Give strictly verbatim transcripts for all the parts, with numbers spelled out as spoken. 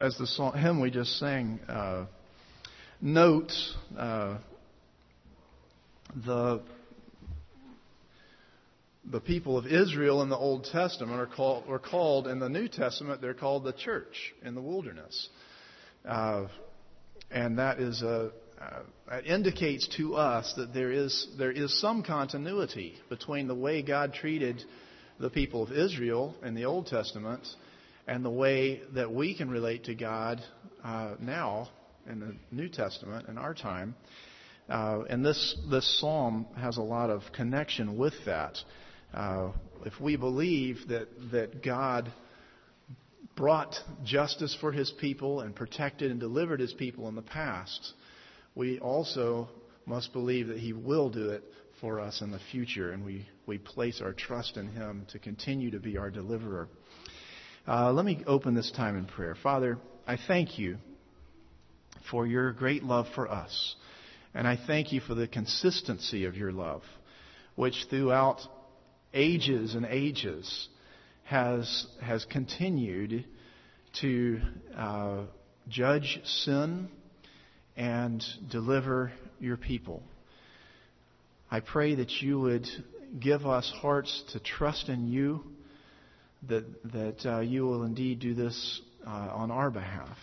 as the song, hymn we just sang uh, notes, uh, the the people of Israel in the Old Testament are called, were called in the New Testament, they're called the church in the wilderness. Uh, and that is a, uh, it indicates to us that there is there is some continuity between the way God treated the people of Israel in the Old Testament and the way that we can relate to God uh, now in the New Testament in our time. Uh, and this this psalm has a lot of connection with that. Uh, if we believe that that God brought justice for His people and protected and delivered His people in the past, we also must believe that He will do it for us in the future, and we, we place our trust in Him to continue to be our deliverer. Uh, let me open this time in prayer. Father, I thank You for Your great love for us, and I thank You for the consistency of Your love, which throughout ages and ages has has continued to uh, judge sin and deliver Your people. I pray that You would give us hearts to trust in You, that that uh, You will indeed do this uh, on our behalf,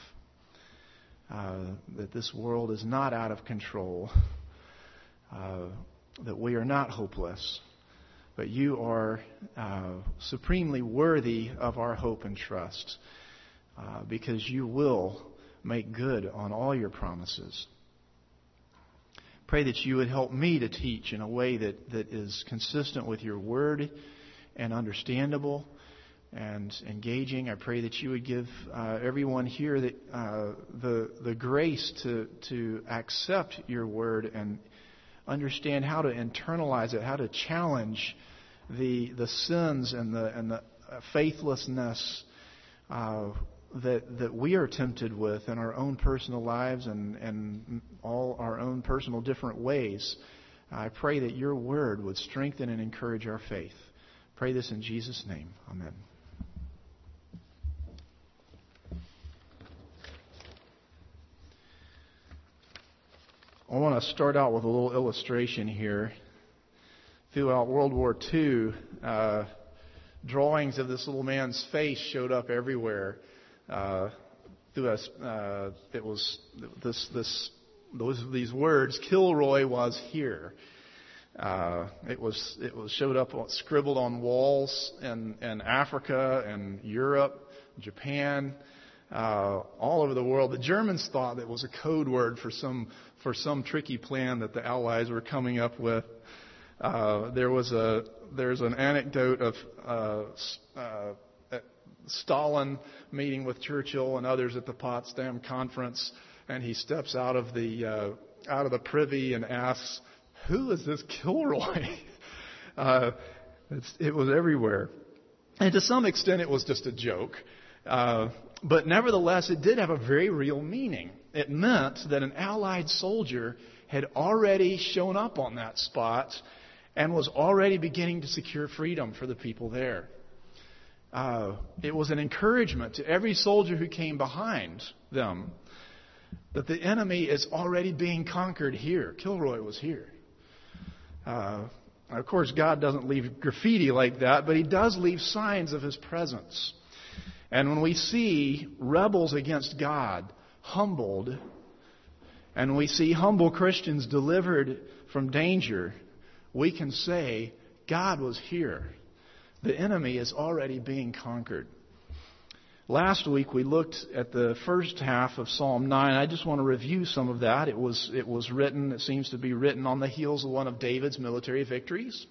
uh, that this world is not out of control, uh, that we are not hopeless, but You are uh, supremely worthy of our hope and trust, uh, because You will make good on all Your promises. Pray that You would help me to teach in a way that, that is consistent with Your Word and understandable and engaging. I pray that You would give uh, everyone here that, uh, the the grace to to accept Your Word and understand how to internalize it, how to challenge the the sins and the and the faithlessness uh, that that we are tempted with in our own personal lives and and all our own personal different ways. I pray that Your Word would strengthen and encourage our faith. Pray this in Jesus' name. Amen. I want to start out with a little illustration here. Throughout World War Two, uh, drawings of this little man's face showed up everywhere. Uh, through a, uh, it was this this those these words: "Kilroy was here." Uh, it was it was showed up scribbled on walls in, in Africa and Europe, Japan, uh, all over the world. The Germans thought it was a code word for some for some tricky plan that the Allies were coming up with. Uh, there was a there's an anecdote of uh, uh, Stalin meeting with Churchill and others at the Potsdam Conference, and he steps out of the uh, out of the privy and asks, "Who is this Kilroy?" uh, it's, it was everywhere, and to some extent, it was just a joke. Uh, but nevertheless, it did have a very real meaning. It meant that an Allied soldier had already shown up on that spot and was already beginning to secure freedom for the people there. Uh, it was an encouragement to every soldier who came behind them that the enemy is already being conquered here. Kilroy was here. Uh, of course, God doesn't leave graffiti like that, but He does leave signs of His presence. And when we see rebels against God humbled, and we see humble Christians delivered from danger, we can say, God was here. The enemy is already being conquered. Last week we looked at the first half of Psalm nine. I just want to review some of that. It was it was written, it seems to be written on the heels of one of David's military victories.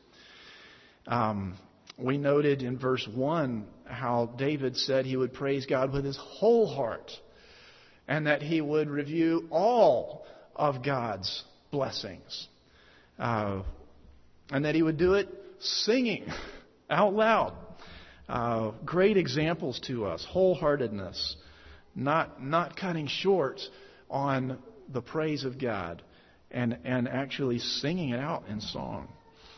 Um, we noted in verse one how David said he would praise God with his whole heart, and that he would review all of God's blessings. Uh, and that he would do it singing out loud. Uh, great examples to us. Wholeheartedness. Not not cutting short on the praise of God. And, and actually singing it out in song.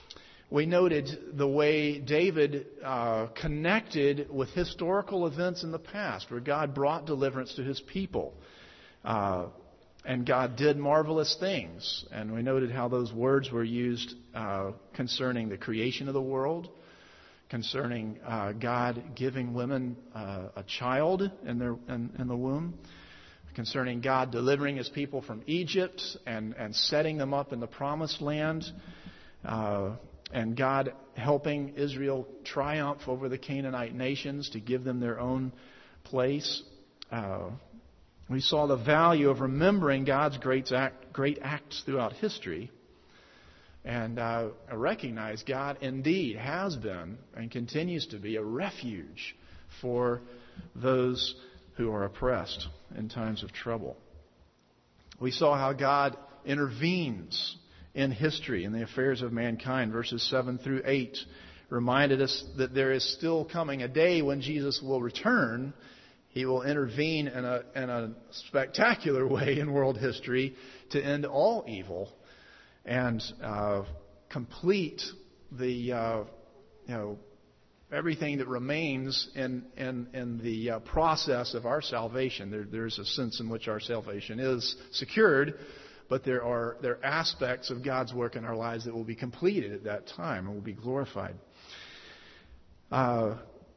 we noted the way David uh, connected with historical events in the past where God brought deliverance to His people. Uh, and God did marvelous things. And we noted how those words were used uh, concerning the creation of the world, concerning uh, God giving women uh, a child in, their, in, in the womb, concerning God delivering His people from Egypt and, and setting them up in the Promised Land, uh, and God helping Israel triumph over the Canaanite nations to give them their own place. Uh, we saw the value of remembering God's great, act, great acts throughout history, and uh, recognize God indeed has been and continues to be a refuge for those who are oppressed in times of trouble. We saw how God intervenes in history, in the affairs of mankind. Verses seven through eight reminded us that there is still coming a day when Jesus will return. He will intervene in a, in a spectacular way in world history to end all evil and uh, complete the uh, you know everything that remains in in, in the uh, process of our salvation. There, there's a sense in which our salvation is secured, but there are there are aspects of God's work in our lives that will be completed at that time and will be glorified. Uh,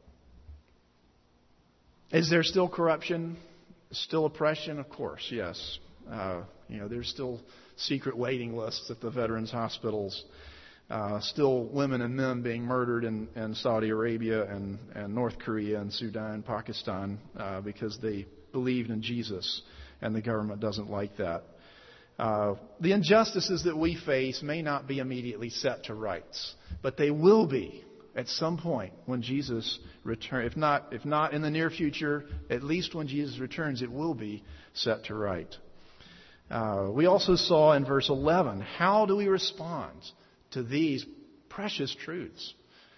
is there still corruption? Still oppression? Of course, yes. Uh, you know, there's still secret waiting lists at the veterans' hospitals. Uh, still women and men being murdered in, in Saudi Arabia and, and North Korea and Sudan, Pakistan, uh, because they believed in Jesus, and the government doesn't like that. Uh, the injustices that we face may not be immediately set to rights, but they will be at some point when Jesus returns. If not, if not in the near future, at least when Jesus returns, it will be set to right. Uh, we also saw in verse eleven, how do we respond to these precious truths?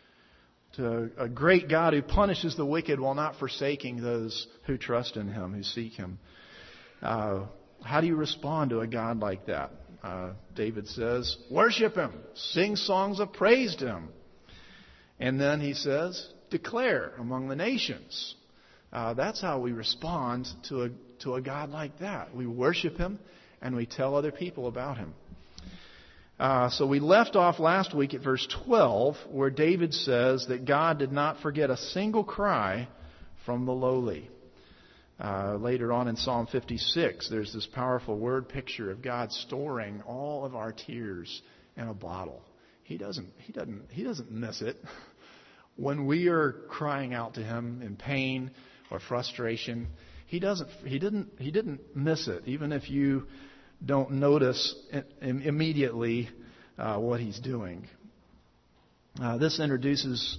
To a great God who punishes the wicked while not forsaking those who trust in Him, who seek Him. Uh, how do you respond to a God like that? Uh, David says, worship Him, sing songs of praise to Him. And then he says, declare among the nations. Uh, that's how we respond to a to a God like that. We worship Him and we tell other people about Him. Uh, so we left off last week at verse twelve, where David says that God did not forget a single cry from the lowly. Uh, later on in Psalm fifty-six, there's this powerful word picture of God storing all of our tears in a bottle. He doesn't. He doesn't. He doesn't miss it. When we are crying out to Him in pain or frustration, He doesn't. He didn't. He didn't miss it. Even if you don't notice immediately uh, what He's doing. Uh, this introduces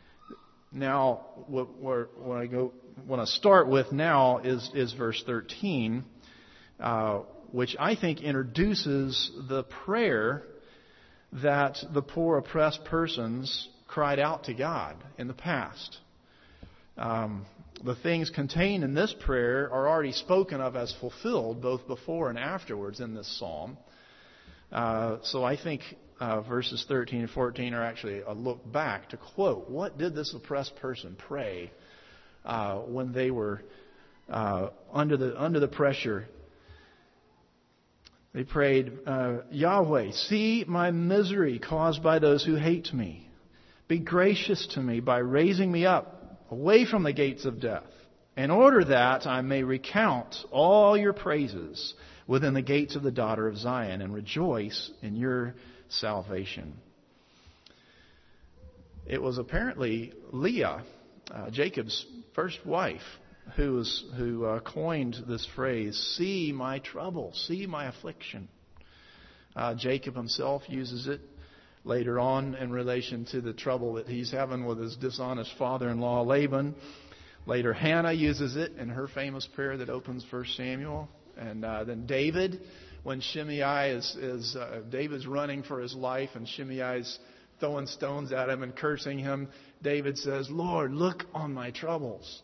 now what, where, what I go. What I start with now is is verse thirteen, uh, which I think introduces the prayer that the poor oppressed persons cried out to God in the past. Um, the things contained in this prayer are already spoken of as fulfilled both before and afterwards in this psalm. Uh, so I think uh, verses thirteen and fourteen are actually a look back to quote, what did this oppressed person pray uh, when they were uh, under the under the pressure? They prayed, uh, Yahweh, see my misery caused by those who hate me. Be gracious to me by raising me up away from the gates of death, in order that I may recount all your praises within the gates of the daughter of Zion and rejoice in your salvation. It was apparently Leah, uh, Jacob's first wife, who was who uh, coined this phrase, see my trouble, see my affliction. Uh, Jacob himself uses it later on in relation to the trouble that he's having with his dishonest father-in-law Laban. Later, Hannah uses it in her famous prayer that opens First Samuel. And uh, then David, when Shimei is, is uh, David's running for his life and Shimei's throwing stones at him and cursing him, David says, Lord, look on my troubles.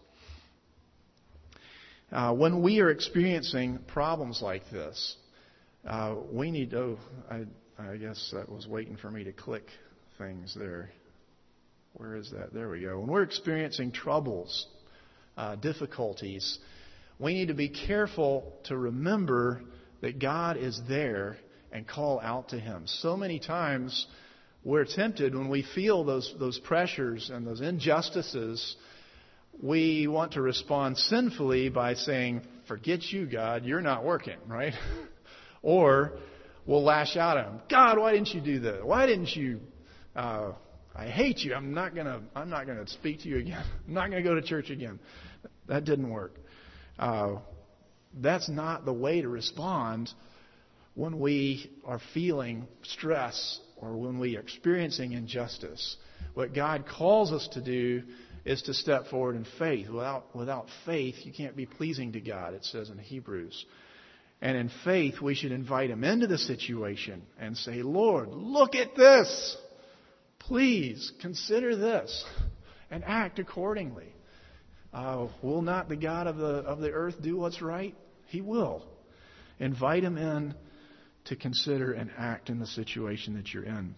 Uh, when we are experiencing problems like this, uh, we need to, oh, I, I guess that was waiting for me to click. things there. Where is that? There we go. When we're experiencing troubles, uh, difficulties, we need to be careful to remember that God is there and call out to Him. So many times we're tempted when we feel those those pressures and those injustices, we want to respond sinfully by saying, "Forget you, God, you're not working," right? Or we'll lash out at Him. "God, why didn't you do that? Why didn't you? Uh, I hate you. I'm not gonna. I'm not gonna speak to you again. I'm not gonna go to church again." That didn't work. Uh, that's not the way to respond when we are feeling stress or when we are experiencing injustice. What God calls us to do is to step forward in faith. Without without faith, you can't be pleasing to God, it says in Hebrews. And in faith, we should invite Him into the situation and say, "Lord, look at this. Please consider this and act accordingly." Uh, will not the God of the of the earth do what's right? He will. Invite Him in to consider and act in the situation that you're in.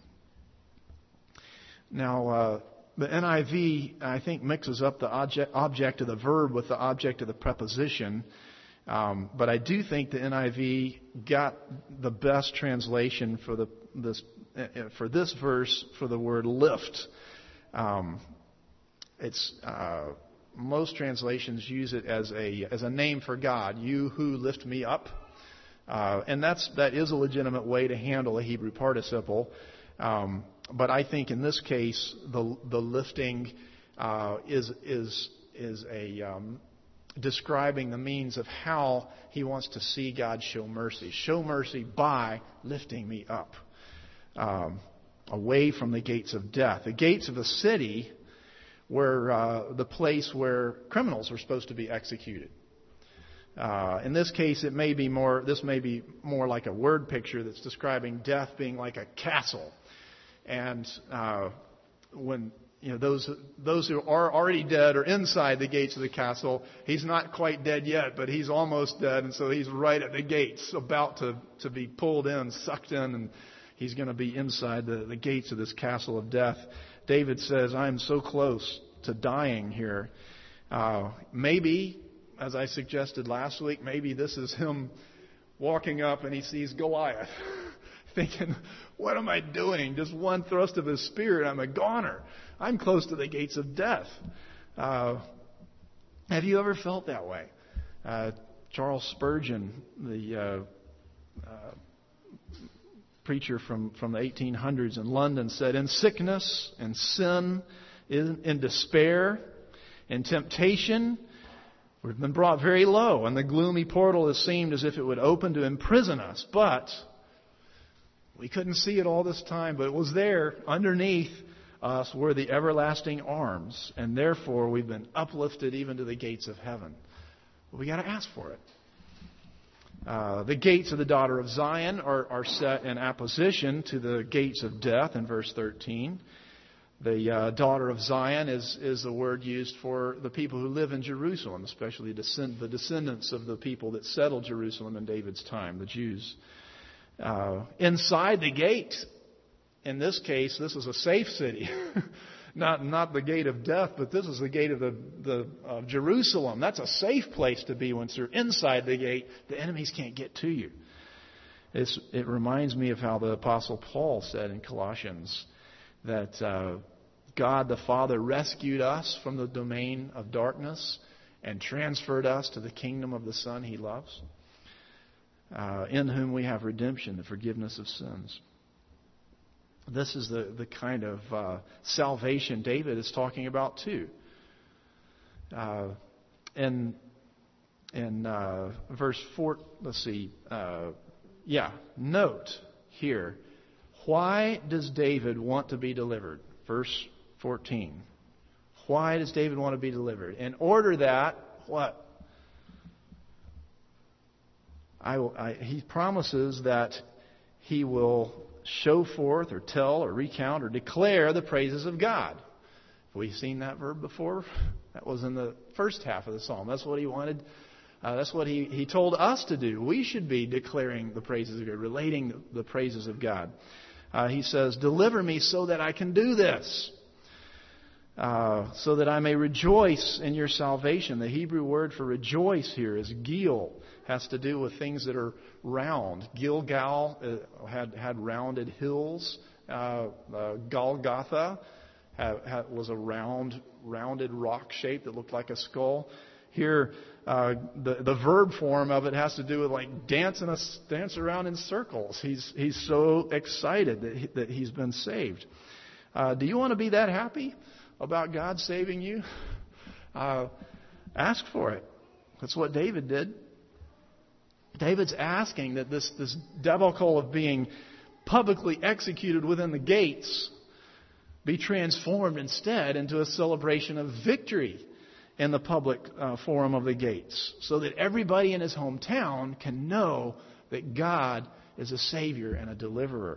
Now, uh, the N I V, I think, mixes up the object, object of the verb with the object of the preposition. Um, but I do think the N I V got the best translation for the this for this verse for the word lift. Um, it's uh, most translations use it as a as a name for God. You who lift me up. Uh, and that's that is a legitimate way to handle a Hebrew participle, um, but I think in this case the the lifting uh, is is is a um, describing the means of how He wants to see God show mercy. Show mercy by lifting me up um, away from the gates of death. The gates of a city were uh, the place where criminals were supposed to be executed. Uh, in this case, it may be more. This may be more like a word picture that's describing death being like a castle, and uh, when you know those those who are already dead are inside the gates of the castle. He's not quite dead yet, but he's almost dead, and so he's right at the gates, about to to be pulled in, sucked in, and he's going to be inside the, the gates of this castle of death. David says, "I am so close to dying here." Uh, maybe. As I suggested last week, maybe this is him walking up and he sees Goliath, thinking, "What am I doing? Just one thrust of his spear and I'm a goner. I'm close to the gates of death." Uh, have you ever felt that way? Uh, Charles Spurgeon, the uh, uh, preacher from, from the eighteen hundreds in London, said, "In sickness, in sin, in, in despair, in temptation, we've been brought very low, and the gloomy portal has seemed as if it would open to imprison us. But we couldn't see it all this time, but it was there underneath us were the everlasting arms, and therefore we've been uplifted even to the gates of heaven." But we got to ask for it. Uh, the gates of the daughter of Zion are, are set in opposition to the gates of death in verse thirteen. The uh, daughter of Zion is, is the word used for the people who live in Jerusalem, especially descend, the descendants of the people that settled Jerusalem in David's time, the Jews. Uh, inside the gate, in this case, this is a safe city. not not the gate of death, but this is the gate of the, the of Jerusalem. That's a safe place to be. Once you're inside the gate, the enemies can't get to you. It's, it reminds me of how the Apostle Paul said in Colossians that uh, God the Father rescued us from the domain of darkness and transferred us to the kingdom of the Son He loves, uh, in whom we have redemption, the forgiveness of sins. This is the, the kind of uh, salvation David is talking about too. Uh, in in uh, verse four, let's see, uh, yeah, note here, why does David want to be delivered? Verse fourteen. Why does David want to be delivered? In order that, what? I, will, I, he promises that he will show forth or tell or recount or declare the praises of God. Have we seen that verb before? That was in the first half of the psalm. That's what he wanted. Uh, that's what he, he told us to do. We should be declaring the praises of God, relating the, the praises of God. Uh, he says, deliver me so that I can do this. Uh, so that I may rejoice in your salvation. The Hebrew word for rejoice here is gil. Has to do with things that are round. Gilgal uh, had had rounded hills. Uh, uh, Golgotha had, had, was a round, rounded rock shape that looked like a skull. Here, uh, the the verb form of it has to do with like dancing a dance around in circles. He's he's so excited that he, that he's been saved. Uh, do you want to be that happy about God saving you? Uh, ask for it. That's what David did. David's asking that this, this debacle of being publicly executed within the gates be transformed instead into a celebration of victory in the public uh, forum of the gates, so that everybody in his hometown can know that God is a Savior and a deliverer.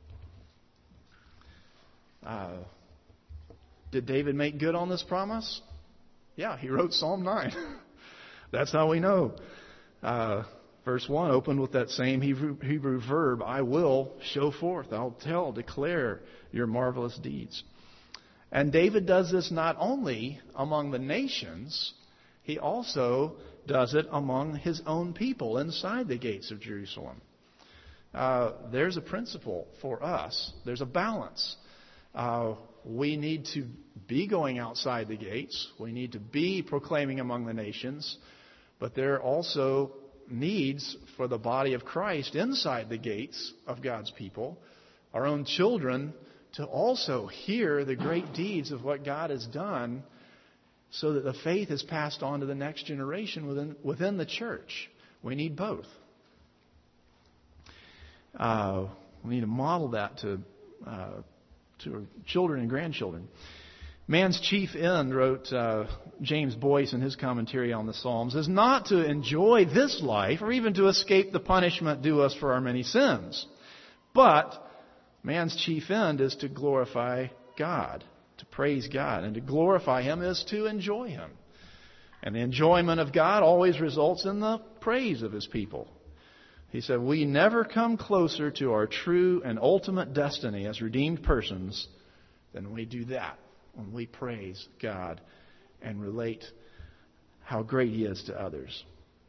Uh, Did David make good on this promise? Yeah, he wrote Psalm nine. That's how we know. Uh, verse one opened with that same Hebrew, Hebrew verb, I will show forth, I'll tell, declare your marvelous deeds. And David does this not only among the nations, he also does it among his own people inside the gates of Jerusalem. Uh, there's a principle for us. There's a balance. Uh, we need to be going outside the gates. We need to be proclaiming among the nations. But there are also needs for the body of Christ inside the gates of God's people, our own children, to also hear the great deeds of what God has done, so that the faith is passed on to the next generation within, within the church. We need both. Uh, we need to model that to uh, to our children and grandchildren. Man's chief end, wrote uh, James Boyce in his commentary on the Psalms, is not to enjoy this life or even to escape the punishment due us for our many sins. But man's chief end is to glorify God, to praise God. And to glorify Him is to enjoy Him. And the enjoyment of God always results in the praise of His people. He said, we never come closer to our true and ultimate destiny as redeemed persons than we do that when we praise God and relate how great He is to others.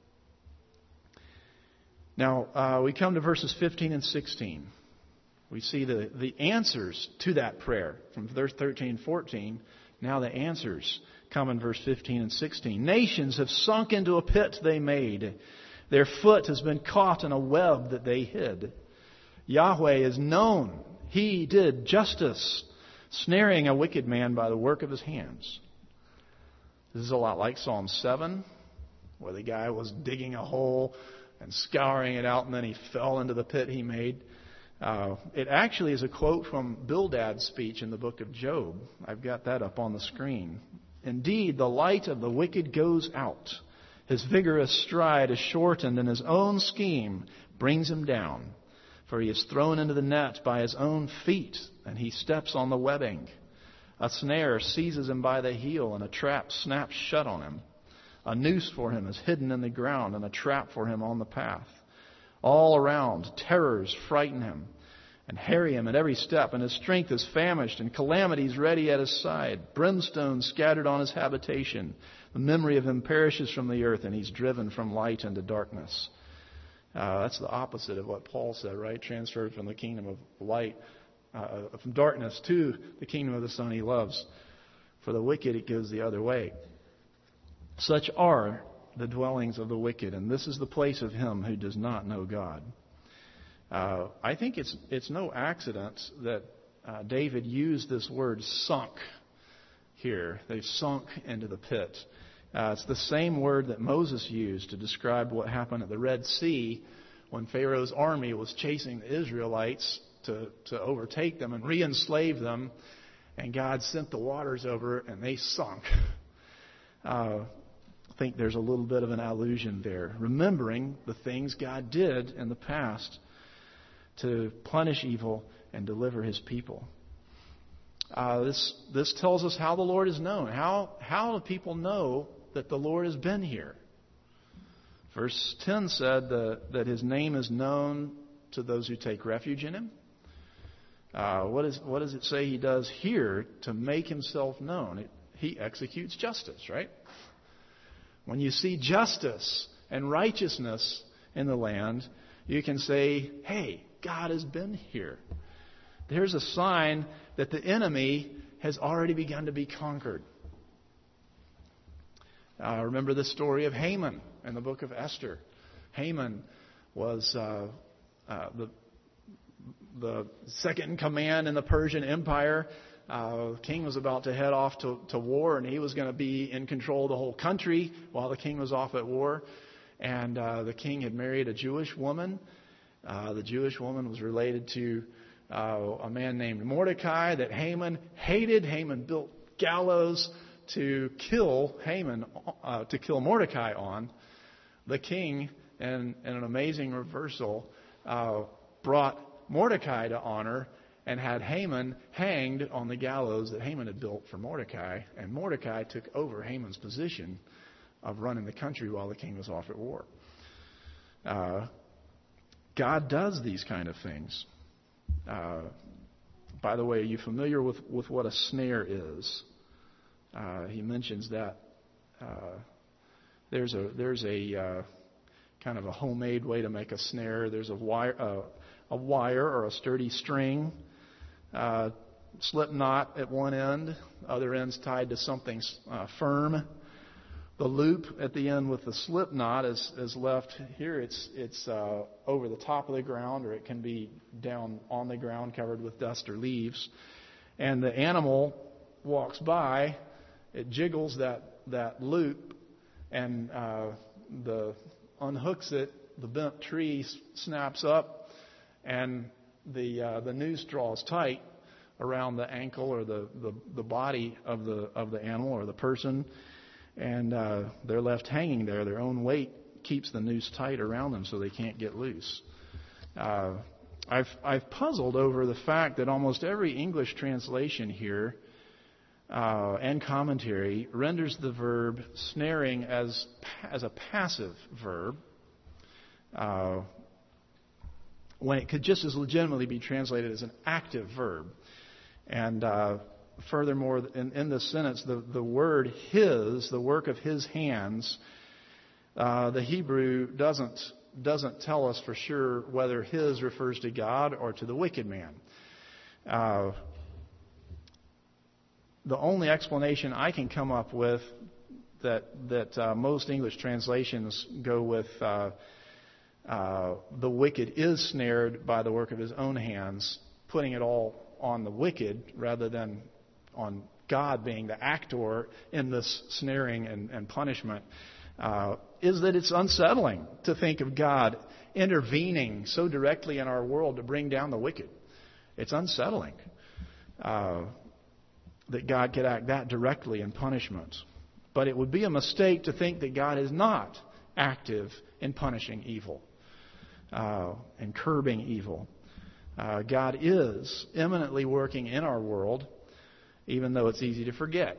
Now, uh, we come to verses fifteen and sixteen. We see the, the answers to that prayer from verse thirteen and fourteen. Now the answers come in verse fifteen and sixteen. Nations have sunk into a pit they made. Their foot has been caught in a web that they hid. Yahweh is known. He did justice, snaring a wicked man by the work of his hands. This is a lot like Psalm seven, where the guy was digging a hole and scouring it out, and then he fell into the pit he made. Uh, it actually is a quote from Bildad's speech in the book of Job. I've got that up on the screen. Indeed, the light of the wicked goes out. His vigorous stride is shortened, and his own scheme brings him down. For he is thrown into the net by his own feet, and he steps on the webbing. A snare seizes him by the heel, and a trap snaps shut on him. A noose for him is hidden in the ground, and a trap for him on the path. All around, terrors frighten him and harry him at every step, and his strength is famished, and calamities ready at his side. Brimstone scattered on his habitation. The memory of him perishes from the earth, and he's driven from light into darkness. Uh, that's the opposite of what Paul said, right? Transferred from the kingdom of light, uh, from darkness to the kingdom of the Son he loves. For the wicked, it goes the other way. Such are the dwellings of the wicked, and this is the place of him who does not know God. Uh, I think it's it's no accident that uh, David used this word sunk here. They've sunk into the pit. Uh, it's the same word that Moses used to describe what happened at the Red Sea when Pharaoh's army was chasing the Israelites to, to overtake them and re-enslave them. And God sent the waters over and they sunk. Uh, I think there's a little bit of an allusion there. Remembering the things God did in the past to punish evil and deliver His people. Uh, this this tells us how the Lord is known. How how do people know that the Lord has been here? Verse ten said the, that His name is known to those who take refuge in Him. Uh, what, is, what does it say he does here to make himself known? It, he executes justice, right? When you see justice and righteousness in the land, you can say, hey, God has been here. There's a sign that the enemy has already begun to be conquered. Uh, remember the story of Haman in the book of Esther. Haman was uh, uh, the the second in command in the Persian Empire. Uh, the king was about to head off to, to war, and he was going to be in control of the whole country while the king was off at war. And uh, the king had married a Jewish woman. Uh, the Jewish woman was related to uh, a man named Mordecai that Haman hated. Haman built gallows to kill Haman, uh, to kill Mordecai on. The king, in, in an amazing reversal, uh, brought Mordecai to honor and had Haman hanged on the gallows that Haman had built for Mordecai. And Mordecai took over Haman's position of running the country while the king was off at war. Uh, God does these kind of things. Uh, by the way, are you familiar with, with what a snare is? Uh, he mentions that uh, there's a there's a uh, kind of a homemade way to make a snare. There's a wire uh, a wire or a sturdy string, uh, slip knot at one end, other end's tied to something uh, firm. The loop at the end with the slip knot is, is left here. It's it's uh, over the top of the ground, or it can be down on the ground covered with dust or leaves. And the animal walks by. It jiggles that, that loop and uh, the unhooks it. The bent tree snaps up, and the uh, the noose draws tight around the ankle or the, the, the body of the of the animal or the person, and uh, they're left hanging there. Their own weight keeps the noose tight around them so they can't get loose. Uh, I've I've puzzled over the fact that almost every English translation here Uh, and commentary renders the verb snaring as as a passive verb, uh, when it could just as legitimately be translated as an active verb. And uh, furthermore, in, in this sentence, the, the word his, the work of his hands, uh, the Hebrew doesn't doesn't tell us for sure whether his refers to God or to the wicked man. Uh, The only explanation I can come up with that that uh, most English translations go with uh, uh, the wicked is snared by the work of his own hands, putting it all on the wicked rather than on God being the actor in this snaring and, and punishment, uh, is that it's unsettling to think of God intervening so directly in our world to bring down the wicked. It's unsettling. Uh, that God could act that directly in punishment. But it would be a mistake to think that God is not active in punishing evil uh, and curbing evil. Uh, God is imminently working in our world, even though it's easy to forget.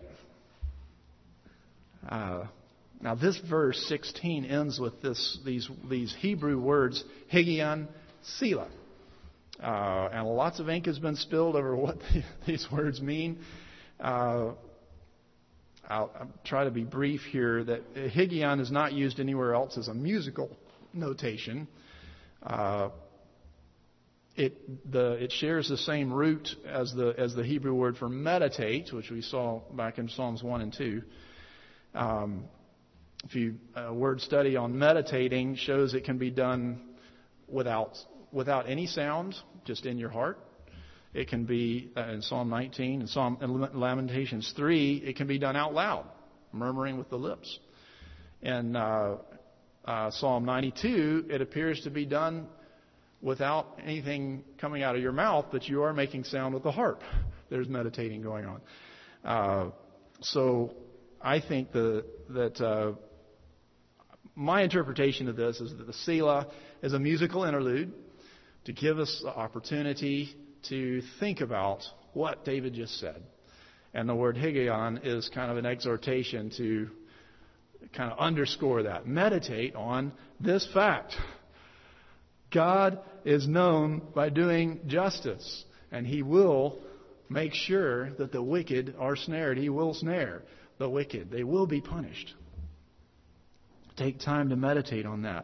Uh, now, this verse sixteen ends with this these these Hebrew words, Higion, Selah. Uh, and lots of ink has been spilled over what these words mean. Uh, I'll, I'll try to be brief here. That Higion is not used anywhere else as a musical notation. Uh, it the it shares the same root as the as the Hebrew word for meditate, which we saw back in Psalms one and two. Um, if you a word study on meditating shows it can be done without without any sound, just in your heart. It can be uh, in Psalm nineteen and Psalm in Lamentations three. It can be done out loud, murmuring with the lips. In uh, uh, Psalm ninety-two, it appears to be done without anything coming out of your mouth, but you are making sound with the harp. There's meditating going on. Uh, so I think the, that uh, my interpretation of this is that the Selah is a musical interlude to give us the opportunity to think about what David just said. And the word Higion is kind of an exhortation to kind of underscore that. Meditate on this fact. God is known by doing justice. And He will make sure that the wicked are snared. He will snare the wicked. They will be punished. Take time to meditate on that.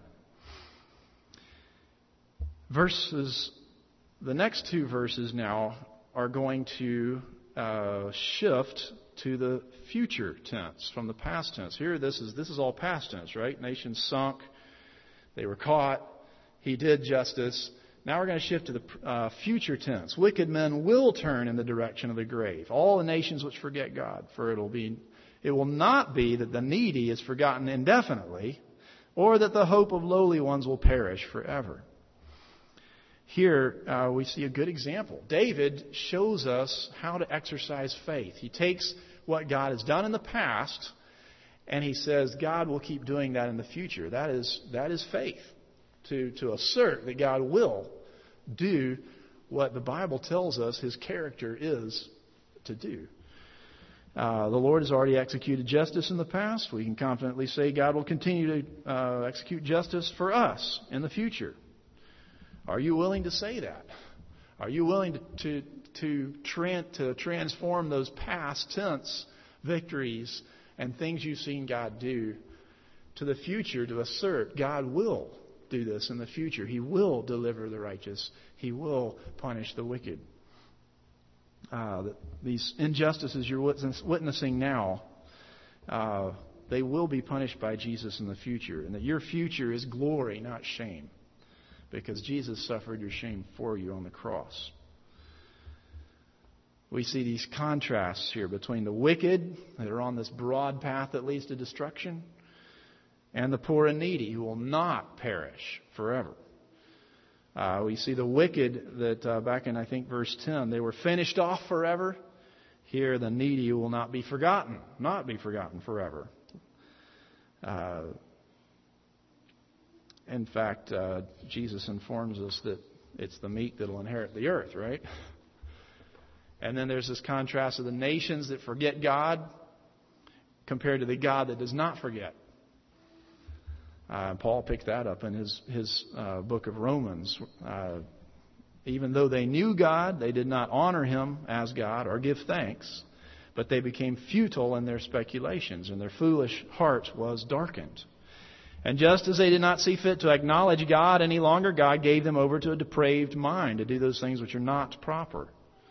Verses, the next two verses now are going to uh, shift to the future tense from the past tense. Here, this is this is all past tense, right? Nations sunk, they were caught. He did justice. Now we're going to shift to the uh, future tense. Wicked men will turn in the direction of the grave. All the nations which forget God, for it'll be, it will not be that the needy is forgotten indefinitely, or that the hope of lowly ones will perish forever. Here uh, we see a good example. David shows us how to exercise faith. He takes what God has done in the past, and he says God will keep doing that in the future. That is that is faith. To, to assert that God will do what the Bible tells us His character is to do. Uh, the Lord has already executed justice in the past. We can confidently say God will continue to uh, execute justice for us in the future. Are you willing to say that? Are you willing to to to, tra- to transform those past tense victories and things you've seen God do to the future to assert God will do this in the future? He will deliver the righteous. He will punish the wicked. Uh, these injustices you're witnessing now, uh, they will be punished by Jesus in the future. And that your future is glory, not shame. Because Jesus suffered your shame for you on the cross. We see these contrasts here between the wicked that are on this broad path that leads to destruction and the poor and needy who will not perish forever. Uh, we see the wicked that uh, back in, I think, verse ten, they were finished off forever. Here, the needy will not be forgotten, not be forgotten forever. Uh, in fact, uh, Jesus informs us that it's the meek that will inherit the earth, right? And then there's this contrast of the nations that forget God compared to the God that does not forget. Uh, Paul picked that up in his his uh, book of Romans. Uh, even though they knew God, they did not honor Him as God or give thanks, but they became futile in their speculations, and their foolish heart was darkened. And just as they did not see fit to acknowledge God any longer, God gave them over to a depraved mind to do those things which are not proper.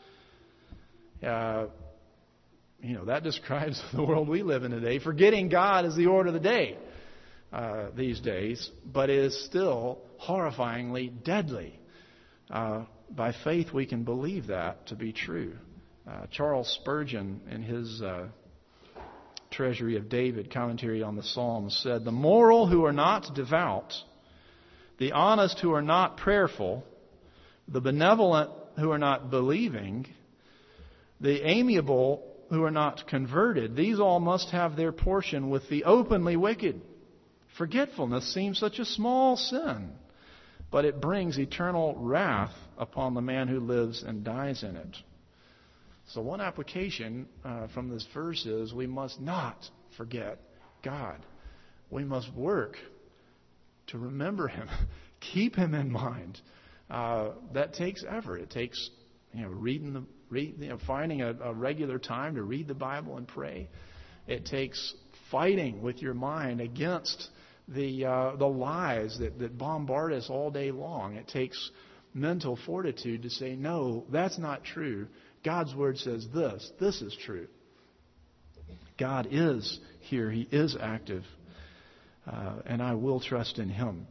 Uh, you know, that describes the world we live in today. Forgetting God is the order of the day. Uh, these days, but it is still horrifyingly deadly. Uh, by faith, we can believe that to be true. Uh, Charles Spurgeon, in his uh, Treasury of David commentary on the Psalms, said, "The moral who are not devout, the honest who are not prayerful, the benevolent who are not believing, the amiable who are not converted, these all must have their portion with the openly wicked. Forgetfulness seems such a small sin, but it brings eternal wrath upon the man who lives and dies in it." So one application uh, from this verse is we must not forget God. We must work to remember Him, keep Him in mind. Uh, that takes effort. It takes, you know, reading the read, you know, finding a, a regular time to read the Bible and pray. It takes fighting with your mind against the uh, the lies that, that bombard us all day long. It takes mental fortitude to say, no, that's not true. God's Word says this. This is true. God is here. He is active. Uh, and I will trust in Him.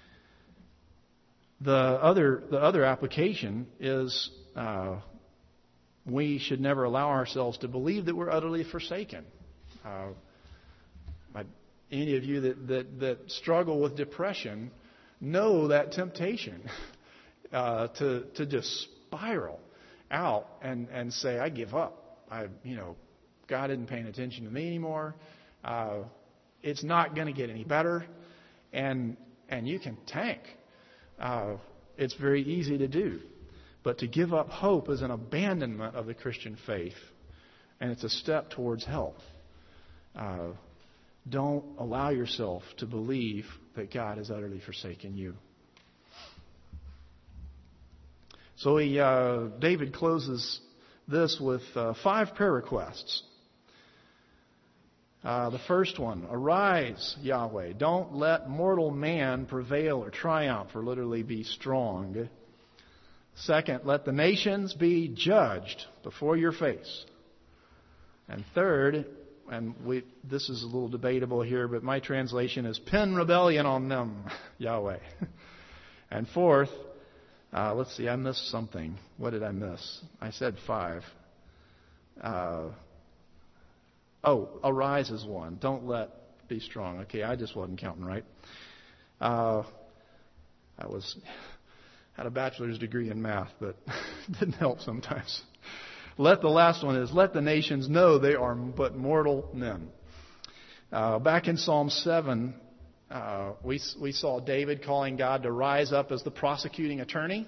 The other the other application is uh, we should never allow ourselves to believe that we're utterly forsaken. Uh, I, Any of you that, that, that struggle with depression know that temptation uh, to to just spiral out and, and say, I give up. I you know, God isn't paying attention to me anymore. Uh, it's not going to get any better, and and you can tank. Uh, it's very easy to do, but to give up hope is an abandonment of the Christian faith, and it's a step towards hell. Uh, Don't allow yourself to believe that God has utterly forsaken you. So he, uh, David closes this with uh, five prayer requests. Uh, the first one, arise, Yahweh. Don't let mortal man prevail or triumph, or literally be strong. Second, let the nations be judged before your face. And third, and we, this is a little debatable here, but my translation is pin rebellion on them, Yahweh. And fourth, uh, let's see, I missed something. What did I miss? I said five. Uh, oh, arise is one. Don't let be strong. Okay, I just wasn't counting right. Uh, I was had a bachelor's degree in math, but didn't help sometimes. Let the last one is, let the nations know they are but mortal men. Uh, back in Psalm seven, uh, we we saw David calling God to rise up as the prosecuting attorney,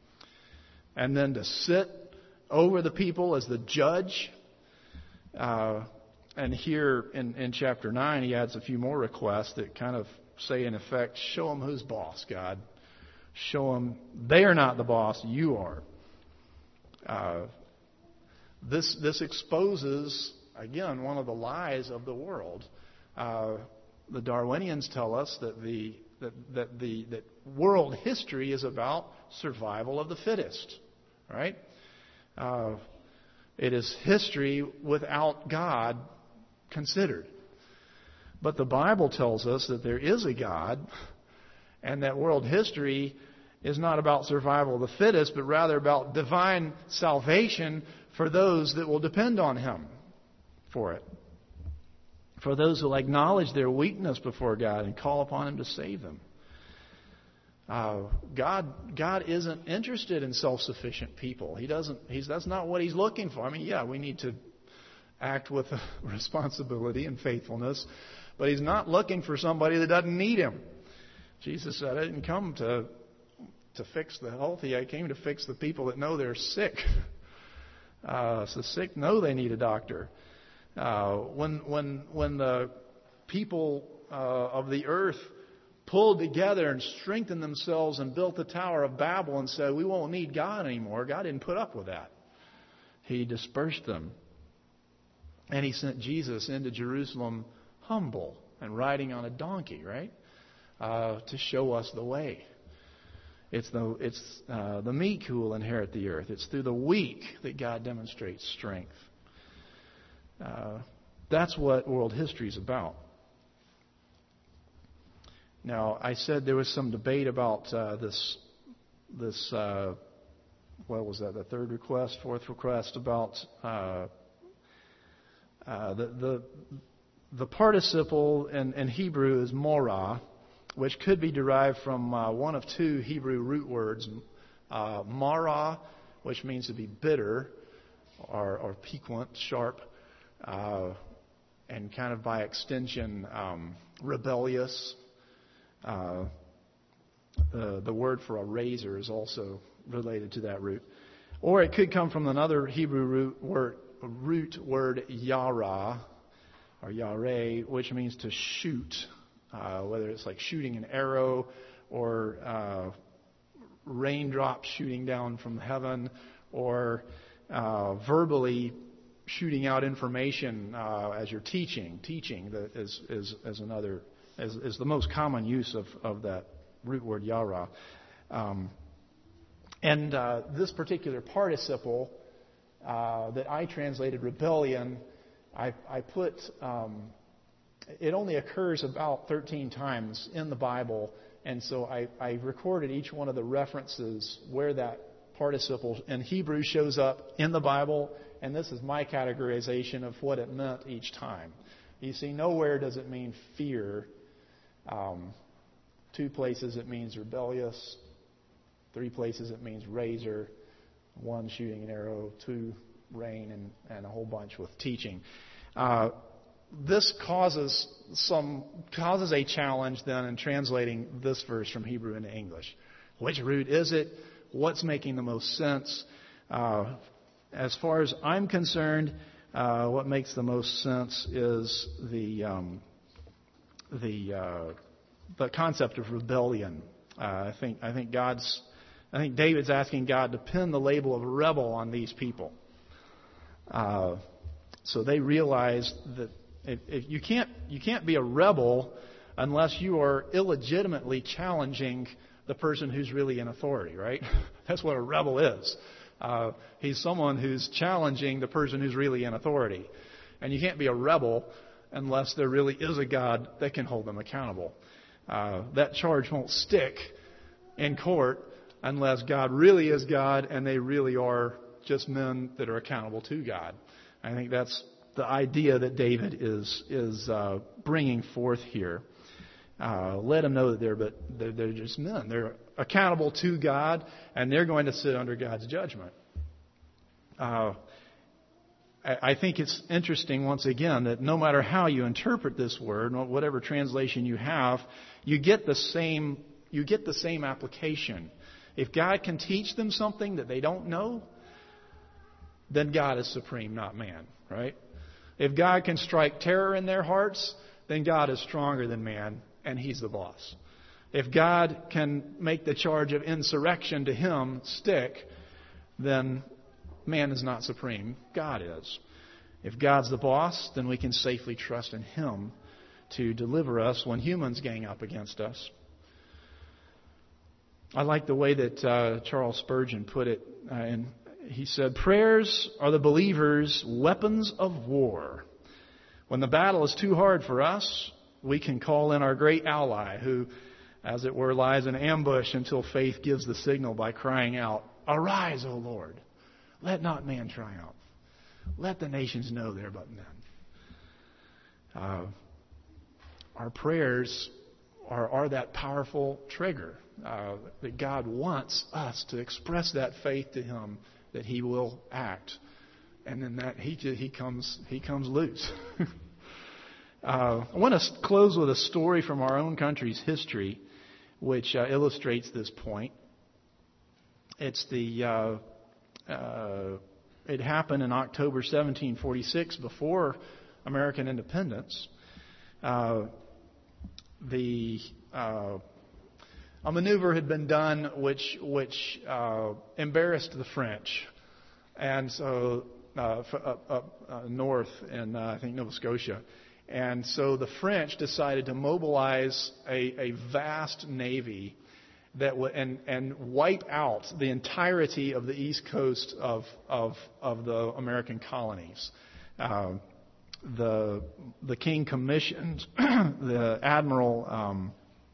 and then to sit over the people as the judge. Uh, and here in, in chapter nine, he adds a few more requests that kind of say, in effect, show them who's boss, God. Show them they are not the boss, you are. Uh, This this exposes, again, one of the lies of the world. Uh, the Darwinians tell us that the that, that the that world history is about survival of the fittest, right? Uh, it is history without God considered. But the Bible tells us that there is a God, and that world history is not about survival of the fittest, but rather about divine salvation for those that will depend on Him for it. For those who will acknowledge their weakness before God and call upon Him to save them. Uh, God, God isn't interested in self-sufficient people. He doesn't. He's that's not what He's looking for. I mean, yeah, we need to act with responsibility and faithfulness, but He's not looking for somebody that doesn't need Him. Jesus said, "I didn't come to to fix the healthy. I came to fix the people that know they're sick." Uh, so sick know they need a doctor. Uh, when when when the people uh, of the earth pulled together and strengthened themselves and built the Tower of Babel and said, we won't need God anymore, God didn't put up with that. He dispersed them. And He sent Jesus into Jerusalem humble and riding on a donkey, right? Uh, to show us the way. It's the it's uh, the meek who will inherit the earth. It's through the weak that God demonstrates strength. Uh, that's what world history is about. Now, I said there was some debate about uh, this. This uh, what was that? The third request, fourth request about uh, uh, the the the participle in, in Hebrew is morah, which could be derived from uh, one of two Hebrew root words, uh, mara, which means to be bitter or, or piquant, sharp, uh, and kind of by extension um, rebellious. Uh, the, the word for a razor is also related to that root. Or it could come from another Hebrew root word, root word yara, or yare, which means to shoot. Uh, whether it's like shooting an arrow or uh, raindrops shooting down from heaven, or uh, verbally shooting out information uh, as you're teaching. Teaching that is, is, is another is, is the most common use of, of that root word yara. Um, and uh, this particular participle uh, that I translated rebellion, I, I put. Um, It only occurs about thirteen times in the Bible, and so I, I recorded each one of the references where that participle in Hebrew shows up in the Bible, and this is my categorization of what it meant each time. You see, nowhere does it mean fear. Um, two places it means rebellious. Three places it means razor. One shooting an arrow. Two rain, and, and a whole bunch with teaching. Uh, This causes some causes a challenge then in translating this verse from Hebrew into English. Which root is it? What's making the most sense? Uh, as far as I'm concerned, uh, what makes the most sense is the um, the uh, the concept of rebellion. Uh, I think I think God's I think David's asking God to pin the label of rebel on these people. Uh, so they realize that if, if you can't you can't be a rebel unless you are illegitimately challenging the person who's really in authority, right? That's what a rebel is. Uh, he's someone who's challenging the person who's really in authority. And you can't be a rebel unless there really is a God that can hold them accountable. Uh, that charge won't stick in court unless God really is God and they really are just men that are accountable to God. I think that's the idea that David is is uh, bringing forth here. Uh, let them know that they're but they're, they're just men. They're accountable to God, and they're going to sit under God's judgment. Uh, I, I think it's interesting once again that no matter how you interpret this word, whatever translation you have, you get the same you get the same application. If God can teach them something that they don't know, then God is supreme, not man, right? If God can strike terror in their hearts, then God is stronger than man, and He's the boss. If God can make the charge of insurrection to Him stick, then man is not supreme, God is. If God's the boss, then we can safely trust in Him to deliver us when humans gang up against us. I like the way that uh, Charles Spurgeon put it. Uh, and he said, prayers are the believer's weapons of war. When the battle is too hard for us, we can call in our great ally who, as it were, lies in ambush until faith gives the signal by crying out, arise, O Lord. Let not man triumph. Let the nations know they're but men. Uh, our prayers are, are that powerful trigger uh, that God wants us to express that faith to Him that He will act, and then that He He comes He comes loose. uh, I want to close with a story from our own country's history, which uh, illustrates this point. It's the uh, uh, it happened in October seventeen forty-six, before American independence. Uh, the uh, a maneuver had been done which which uh, embarrassed the French, and so uh, up, up uh, north in uh, I think Nova Scotia, and so the French decided to mobilize a, a vast navy that w- and and wipe out the entirety of the east coast of of of the American colonies. Uh, the the king commissioned the admiral um,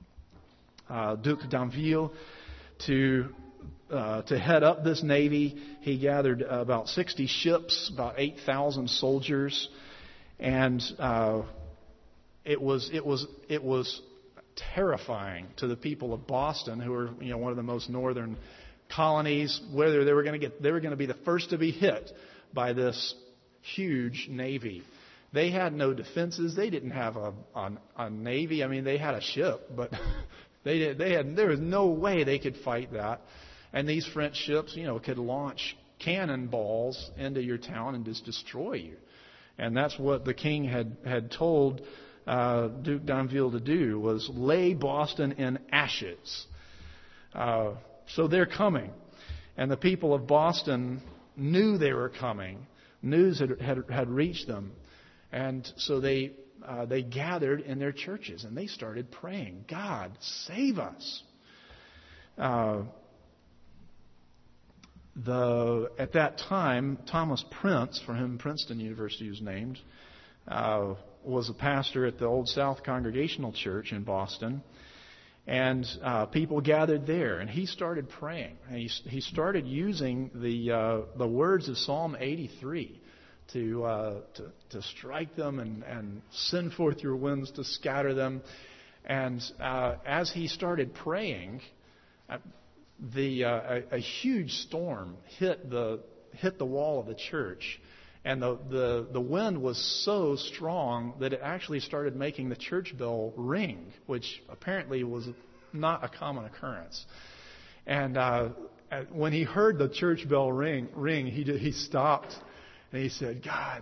uh, Duc d'Anville to uh, to head up this navy. He gathered about sixty ships, about eight thousand soldiers, and uh, it was it was it was terrifying to the people of Boston, who were you know one of the most northern colonies. Whether they were going to get they were going to be the first to be hit by this huge navy. They had no defenses. They didn't have a, a, a navy. I mean, they had a ship, but they did, they had there was no way they could fight that. And these French ships, you know, could launch cannonballs into your town and just destroy you. And that's what the king had had told uh, Duc d'Anville to do, was lay Boston in ashes. Uh, so they're coming, and the people of Boston knew they were coming. News had had, had reached them. And so they uh, they gathered in their churches and they started praying, God, save us. Uh, the at that time, Thomas Prince, for whom Princeton University was named, uh, was a pastor at the Old South Congregational Church in Boston. And uh, people gathered there, and he started praying. And he he started using the uh, the words of Psalm eighty-three. To, uh, to to strike them and, and send forth your winds to scatter them. And uh, as he started praying, uh, the uh, a, a huge storm hit the hit the wall of the church, and the, the the wind was so strong that it actually started making the church bell ring, which apparently was not a common occurrence. And uh, when he heard the church bell ring ring, he he stopped. And he said, God,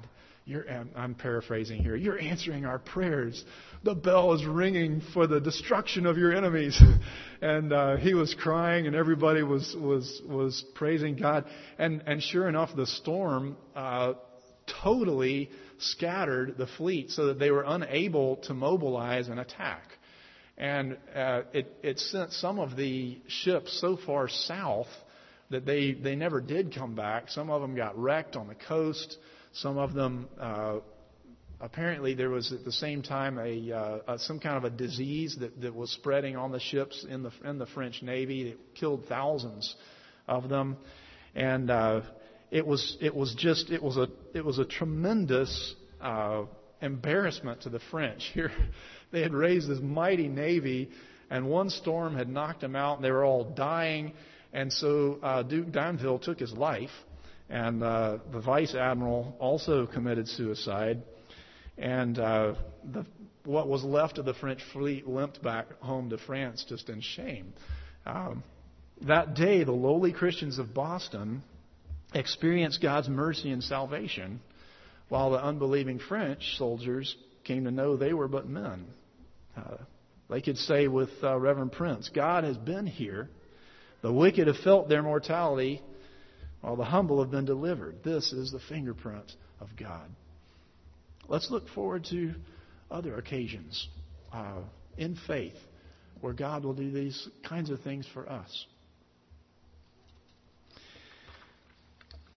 You're, I'm paraphrasing here. You're answering our prayers. The bell is ringing for the destruction of your enemies. And uh, he was crying, and everybody was was was praising God. And and sure enough, the storm uh, totally scattered the fleet, so that they were unable to mobilize and attack. And uh, it it sent some of the ships so far south that they they never did come back. Some of them got wrecked on the coast. Some of them, uh, apparently there was at the same time a, uh, a some kind of a disease that, that was spreading on the ships in the in the French Navy. It killed thousands of them, and uh, it was it was just it was a it was a tremendous uh, embarrassment to the French. Here, they had raised this mighty navy, and one storm had knocked them out, and they were all dying. And so uh, Duke d'Anville took his life. And uh, the vice admiral also committed suicide. And uh, the, what was left of the French fleet limped back home to France just in shame. Um, that day, the lowly Christians of Boston experienced God's mercy and salvation, while the unbelieving French soldiers came to know they were but men. Uh, they could say with uh, Reverend Prince, God has been here. The wicked have felt their mortality, while the humble have been delivered. This is the fingerprint of God. Let's look forward to other occasions uh, in faith where God will do these kinds of things for us.